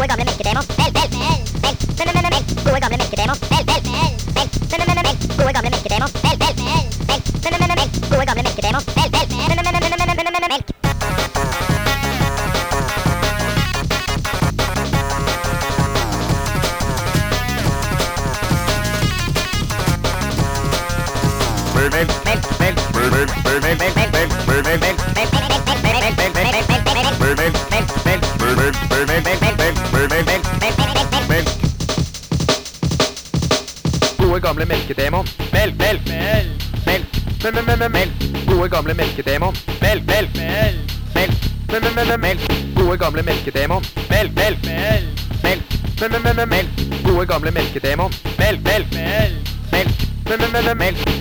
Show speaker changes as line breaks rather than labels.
Gode gamle melkedemo. Melk. Gode gamle melkedemo. Melk. Gode gamle melkedemo. Melk. Gode gamle melkedemo. Melk.
Gode gamle melkedemo. Melk. Gode gamle melkedemo. Melk. Gode gamle melkedemo. Melk. Gode gamle melkedemo. Melk.